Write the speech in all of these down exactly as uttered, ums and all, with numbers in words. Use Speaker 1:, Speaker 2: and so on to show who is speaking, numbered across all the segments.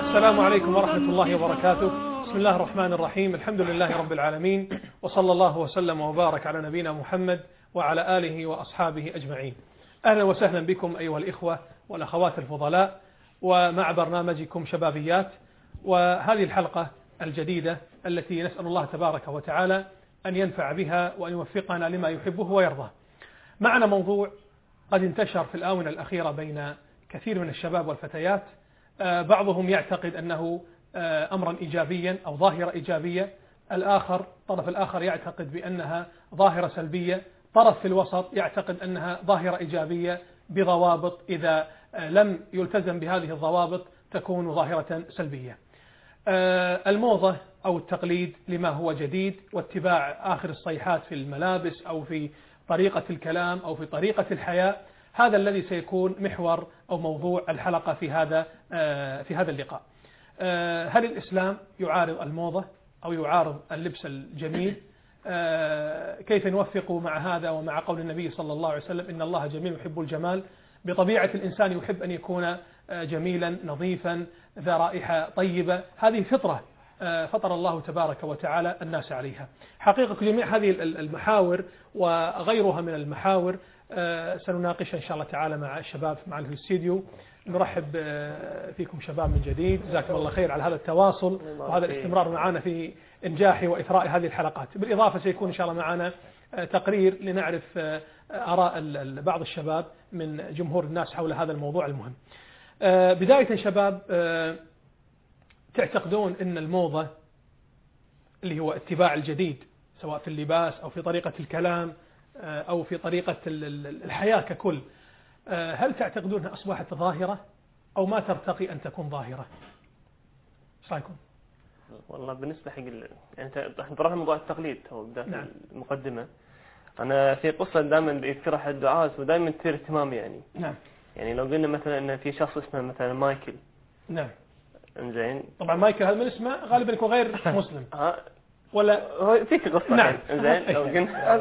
Speaker 1: السلام عليكم ورحمة الله وبركاته. بسم الله الرحمن الرحيم. الحمد لله رب العالمين، وصلى الله وسلم وبارك على نبينا محمد وعلى آله وأصحابه أجمعين. أهلا وسهلا بكم أيها الإخوة والأخوات الفضلاء، ومع برنامجكم شبابيات، وهذه الحلقة الجديدة التي نسأل الله تبارك وتعالى أن ينفع بها وأن يوفقنا لما يحبه ويرضاه. معنا موضوع قد انتشر في الآونة الأخيرة بين كثير من الشباب والفتيات، بعضهم يعتقد أنه أمرا إيجابيا أو ظاهرة إيجابية، الآخر الطرف الآخر يعتقد بأنها ظاهرة سلبية، طرف في الوسط يعتقد أنها ظاهرة إيجابية بضوابط، إذا لم يلتزم بهذه الضوابط تكون ظاهرة سلبية. الموضة أو التقليد لما هو جديد، واتباع آخر الصيحات في الملابس أو في طريقة الكلام أو في طريقة الحياة، هذا الذي سيكون محور أو موضوع الحلقة في هذا في هذا اللقاء. هل الإسلام يعارض الموضة أو يعارض اللبس الجميل؟ كيف نوفق مع هذا ومع قول النبي صلى الله عليه وسلم إن الله جميل يحب الجمال؟ بطبيعة الإنسان يحب أن يكون جميلا نظيفا ذا رائحة طيبة، هذه فطرة فطر الله تبارك وتعالى الناس عليها. حقيقة جميع هذه المحاور وغيرها من المحاور سنناقشها إن شاء الله تعالى مع الشباب معنا في الاستديو. نرحب فيكم شباب من جديد، جزاكم الله خير على هذا التواصل وهذا الاستمرار معنا في إنجاح وإثراء هذه الحلقات. بالإضافة سيكون إن شاء الله معنا تقرير لنعرف آراء بعض الشباب من جمهور الناس حول هذا الموضوع المهم. بداية شباب، تعتقدون أن الموضة اللي هو اتباع الجديد سواء في اللباس أو في طريقة الكلام أو في طريقة الحياة ككل، هل تعتقدونها أصبحت ظاهرة أو ما ترتقي أن تكون ظاهرة؟ ايش رايكم؟
Speaker 2: والله بالنسبة حق ال... يعني انت رحنا موضوع التقليد هو بداية
Speaker 1: نعم.
Speaker 2: المقدمة. أنا في قصة دائما بيذكرها حد الدعاة ودائما تثير اهتمامي يعني.
Speaker 1: نعم.
Speaker 2: يعني لو قلنا مثلا إن في شخص اسمه مثلا مايكل.
Speaker 1: نعم.
Speaker 2: إنزين.
Speaker 1: طبعا مايكل هذا من اسمه غالبا يكون غير مسلم.
Speaker 2: ها.
Speaker 1: ولا
Speaker 2: هو فيك قصة.
Speaker 1: نعم.
Speaker 2: إنزين. لو قلنا.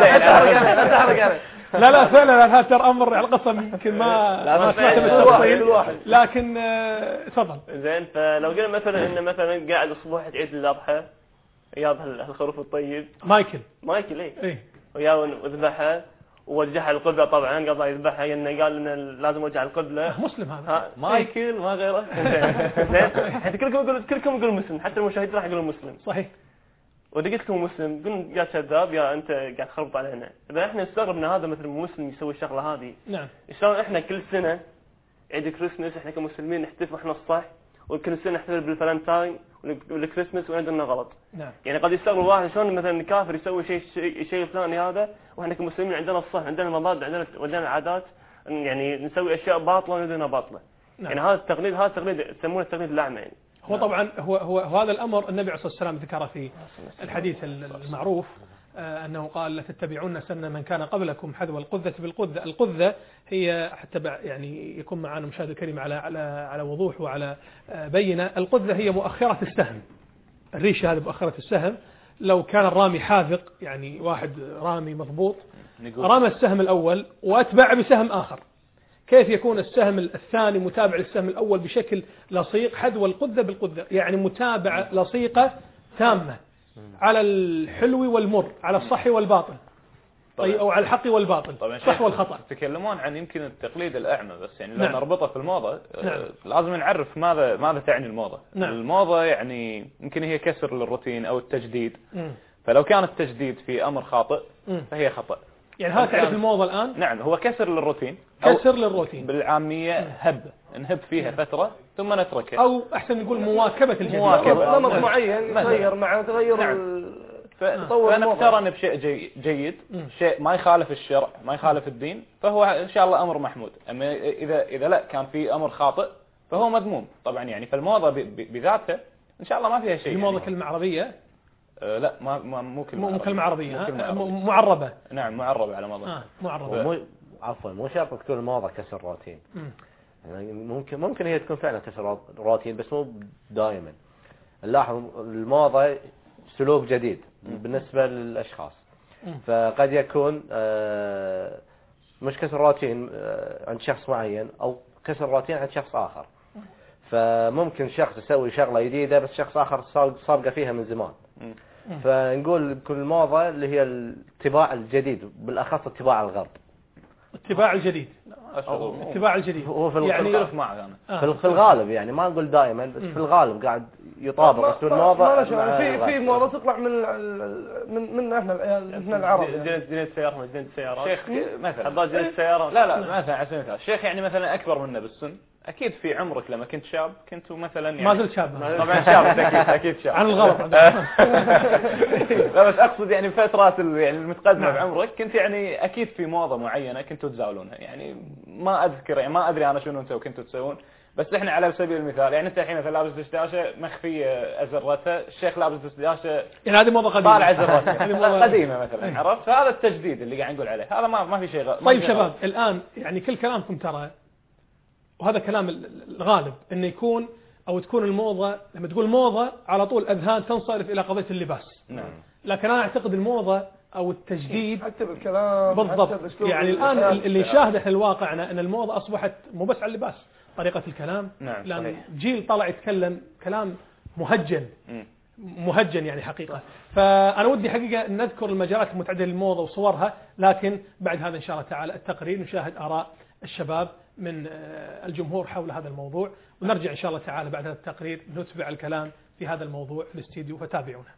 Speaker 1: لا لا فعلا هذا ترى أمر على القصة يمكن ما ما سمعت بالتفصيل، لكن تفضل.
Speaker 2: زين، فلو قلنا مثلا إن مثلا قاعد أصبح عيد الأضحى ياب هالخروف الطيب.
Speaker 1: مايكل.
Speaker 2: مايكل إيه.
Speaker 1: إيه.
Speaker 2: وياه وذبحها ووجهها القبلة، طبعا قضى يذبحها لأنه قال إن لازم وجه القبلة.
Speaker 1: مسلم هذا.
Speaker 2: مايكل ما غيره. زين. حتى كلكم يقولون كلكم يقولون مسلم، حتى المشاهدين راح يقولون مسلم.
Speaker 1: صحيح.
Speaker 2: ودي قلت لكم مسلم، قلنا يا كذاب يا أنت قاعد تخربط علينا. إذا إحنا استغربنا هذا مثل مسلم يسوي الشغلة هذه.
Speaker 1: نعم.
Speaker 2: شلون إحنا كل سنة عيد كريسماس إحنا كمسلمين نحتفل إحنا الصح، وكل سنة نحتفل بالفالنتاين والكريسماس وعندنا غلط.
Speaker 1: نعم.
Speaker 2: يعني قد يستغرب واحد شلون مثلا كافر يسوي شيء شيء فلاني هذا، وإحنا كمسلمين عندنا الصح، عندنا المبادئ، عندنا عندنا عادات، يعني نسوي أشياء باطلة وندنا باطلة.
Speaker 1: نعم.
Speaker 2: يعني هذا التقليد هذا التقليد يسمونه التقليد الأعمى يعني.
Speaker 1: هو طبعا هو هو هذا الأمر النبي عليه الصلاة والسلام ذكره في الحديث المعروف، أنه قال لا تتبعون سنة من كان قبلكم حذو القذة بالقذة. القذة هي حتى يعني يكون معنا مشاهد الكريم على على على وضوح وعلى بينة. القذة هي مؤخرة السهم، الريشة هذه مؤخرة السهم. لو كان الرامي حاذق، يعني واحد رامي مضبوط، رمى السهم الأول وأتبع بسهم آخر، كيف يكون السهم الثاني متابع للسهم الأول بشكل لصيق؟ حذو القذة بالقذة، يعني متابعة لصيقة تامة على الحلو والمر، على الصح والباطل، طيب، أو على الحق والباطل، صح والخطأ.
Speaker 3: تتكلمون عن يمكن التقليد الأعمى، بس يعني لو
Speaker 1: نعم.
Speaker 3: نربطه في الموضة.
Speaker 1: نعم.
Speaker 3: لازم نعرف ماذا ماذا تعني الموضة.
Speaker 1: نعم.
Speaker 3: الموضة يعني يمكن هي كسر للروتين أو التجديد.
Speaker 1: م.
Speaker 3: فلو كان التجديد في أمر خاطئ
Speaker 1: م.
Speaker 3: فهي خطأ.
Speaker 1: يعني هذا تعرف الموضة الآن؟
Speaker 3: نعم، هو كسر للروتين.
Speaker 1: كسر للروتين
Speaker 3: بالعامية هب، نهب فيها فترة ثم نتركها،
Speaker 1: أو أحسن نقول مواكبة الجديد،
Speaker 2: مواكبة نمط معين تغير مع تغير.
Speaker 3: نعم. فنقترن بشيء جي جيد، شيء ما يخالف الشرع ما يخالف الدين، فهو إن شاء الله أمر محمود. أما إذا إذا لا كان في أمر خاطئ فهو مذموم طبعا. يعني فالموضة بذاتها إن شاء الله ما فيها شيء.
Speaker 1: الموضة
Speaker 3: يعني
Speaker 1: كلمة عربية؟
Speaker 3: أه لا ما ما مو كلمة
Speaker 1: مو كلمة عربية،
Speaker 3: عربية.
Speaker 1: معربة.
Speaker 3: نعم معربة على موضة.
Speaker 1: آه معربة.
Speaker 4: مو عفوا مو شرط تكون الموضة كسر روتين. يعني ممكن ممكن هي تكون فعلا كسر روتين بس مو دائما. نلاحظ الموضة سلوك جديد بالنسبة للأشخاص، فقد يكون مش كسر روتين عند شخص معين أو كسر روتين عند شخص آخر. فممكن شخص يسوي شغلة جديدة بس شخص آخر سابقة فيها من زمان. فنقول كل موضة اللي هي الاتباع الجديد، بالأخص اتباع الغرب.
Speaker 1: اتباع الجديد اتباع الجديد
Speaker 4: هو في
Speaker 1: يعني
Speaker 4: في في الغالب يعني ما نقول دائما بس في الغالب قاعد يطابق اسلوب الموضة.
Speaker 5: في في موضة تطلع من من من احنا احنا العرب.
Speaker 2: زينة زينة سيارة زينة سيارات.
Speaker 3: شيخ مثلا.
Speaker 2: حضار زينة سيارات.
Speaker 3: لا لا مثلا على سبيل المثال الشيخ يعني مثلا أكبر منا بالسن. أكيد في عمرك لما كنت شاب كنتوا مثلا يعني
Speaker 1: ما زلت شاب
Speaker 3: طبعا شاب أكيد أكيد شاب
Speaker 1: عن الغلط.
Speaker 3: لا بس أقصد يعني فترات يعني المتقدمة بعمرك كنت يعني أكيد في موضة معينة كنتوا تزاولونها يعني ما أذكر يعني ما أدري أنا شنو أنتوا كنتوا تسوون بس إحنا على سبيل المثال يعني أنت الحين مثلا لابس دشداشة مخفية أزرتها الشيخ لابس دشداشة
Speaker 1: يعني هذه موضة قديمة
Speaker 3: طالع أزرتها قديمة مثلا عرفت فهذا التجديد اللي قاعد نقول عليه هذا ما ما في شيء غلط.
Speaker 1: طيب شباب الآن يعني كل كلامكم ترى وهذا كلام الغالب انه يكون او تكون الموضة لما تقول موضة على طول اذهان تنصرف الى قضية اللباس.
Speaker 3: نعم.
Speaker 1: لكن انا اعتقد الموضة او التجديد
Speaker 5: حتى بالكلام
Speaker 1: بالضبط يعني الان اللي يشاهد احنا الواقعنا ان الموضة اصبحت مو بس على اللباس طريقة الكلام.
Speaker 3: نعم.
Speaker 1: لان
Speaker 3: صحيح.
Speaker 1: جيل طلع يتكلم كلام مهجن م. مهجن يعني حقيقة. فأنا ودي حقيقة نذكر المجالات المتعددة للموضة وصورها لكن بعد هذا إن شاء الله تعالى التقرير نشاهد آراء الشباب من الجمهور حول هذا الموضوع ونرجع إن شاء الله تعالى بعد هذا التقرير نتبع الكلام في هذا الموضوع في الاستديو فتابعونا.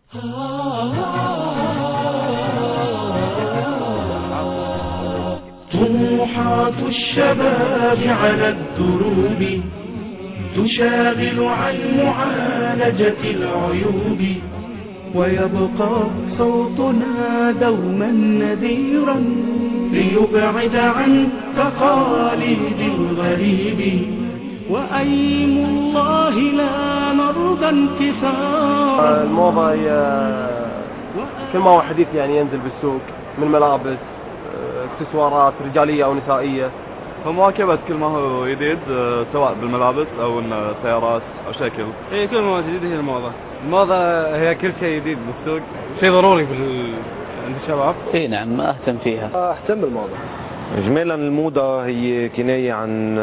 Speaker 6: طموحات الشباب على الدروب تشاغل عن معالجة العيوب ويبقى صوتنا دوما نذيرا ليبعد عن تقاليد الغريب وأيم الله لا نرضى انكسارا.
Speaker 7: الموضة هي كل ما هو حديث يعني ينزل بالسوق من ملابس اكسسوارات رجالية أو نسائية
Speaker 8: فمواكبة كل ما هو جديد سواء بالملابس أو السيارات أو شكل.
Speaker 9: إيه كل ما هو جديد هي الموضة. الموضة هي كل شيء جديد بالسوق شيء ضروري بال عند الشباب.
Speaker 10: إيه نعم ما أهتم فيها.
Speaker 7: أهتم بالموضة.
Speaker 11: إجمالا الموضة هي كناية عن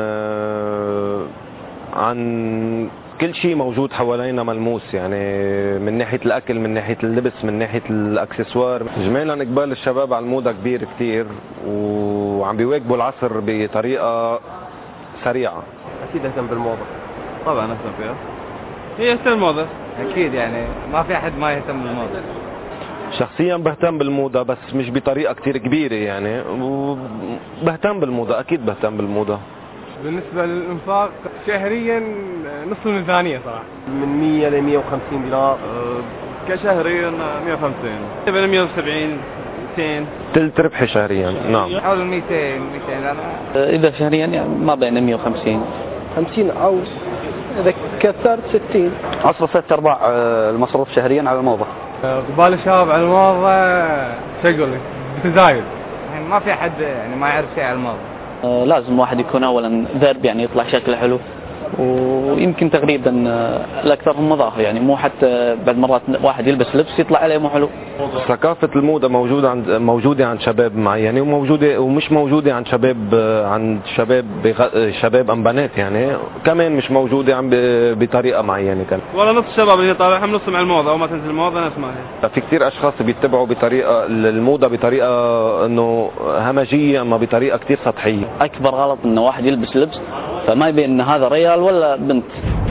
Speaker 11: عن كل شيء موجود حوالينا ملموس يعني من ناحية الأكل من ناحية اللبس من ناحية الأكسسوار. إجمالا إقبال الشباب على الموضة كبير كتير وعم بيواكبوا العصر بطريقة سريعة.
Speaker 7: أكيد أهتم بالموضة.
Speaker 8: طبعا أهتم فيها.
Speaker 9: هي يهتم بالموضة أكيد يعني ما في أحد ما يهتم بالموضة.
Speaker 11: شخصيا بهتم بالموضة بس مش بطريقة كتير كبيرة يعني وبهتم بالموضة أكيد بهتم بالموضة.
Speaker 9: بالنسبة للإنفاق شهريا نصف الميزانية صراحة
Speaker 7: من مية ل مية وخمسين دينار
Speaker 8: أه كشهريا مية وخمسين
Speaker 9: تبع مية وسبعين مئتين
Speaker 11: تلت ربحي شهريا. نعم
Speaker 9: حول مئتين مئتين
Speaker 10: إذا شهريا يعني ما بين مية وخمسين
Speaker 5: خمسين أو إذا كثرت ستين.
Speaker 10: أصرف ثلاث أرباع المصروف شهريا على الموضة.
Speaker 9: قبال الشباب على الموضة شغل بتزايد يعني ما في أحد يعني ما يعرف شيء على الموضة.
Speaker 10: آه لازم واحد يكون أولا ذرب يعني يطلع شكله حلو ويمكن تقريبا الأكثر هم مظاهر يعني مو حتى بعد مرات واحد يلبس لبس يطلع عليه مو حلو.
Speaker 11: ثقافة الموضة موجودة عند موجودة عند شباب معينة وموجودة ومش موجودة عند شباب عند شباب شباب أم بنات يعني كمان مش موجودة عند بطريقة معينة كان.
Speaker 9: ولا نص الشباب اللي طالع هم نصهم على الموضة أو ما تنزل الموضة ناس ما هي.
Speaker 11: في كثير أشخاص بيتبعوا بطريقة الموضة بطريقة إنه همجية أما بطريقة كثير سطحية.
Speaker 10: أكبر غلط إنه واحد يلبس لبس فما يبين إن هذا رجال ولا بنت.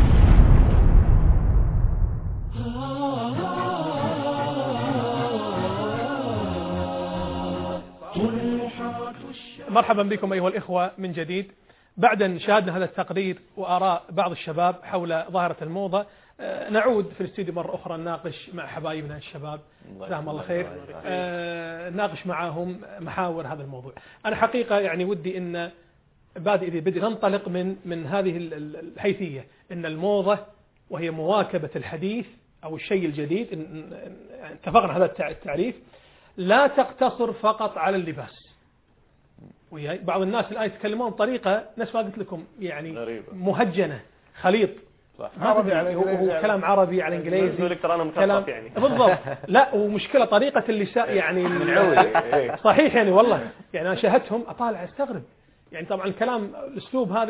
Speaker 1: مرحبا بكم أيها الإخوة من جديد. بعد أن شاهدنا هذا التقرير وآراء بعض الشباب حول ظاهرة الموضة نعود في الاستديو مرة أخرى نناقش مع حبايبنا الشباب جزاهم الله خير نناقش معهم محاور هذا الموضوع. أنا حقيقة يعني ودي أن بعد إذا بدي ننطلق من من هذه الحيثية أن الموضة وهي مواكبة الحديث أو الشيء الجديد اتفقنا هذا التعريف لا تقتصر فقط على اللباس. وياي بعض الناس الآن يتكلمون بطريقة نفس ما قلت لكم يعني غريبة. مهجنة خليط
Speaker 5: عربي على
Speaker 1: هو
Speaker 5: انجليزي
Speaker 1: كلام عربي على انجليزي
Speaker 2: كلام يعني
Speaker 1: بالضبط. لا ومشكلة طريقة اللسان يعني صحيح يعني والله يعني أنا شاهدتهم أطالع استغرب يعني طبعا الكلام الأسلوب هذا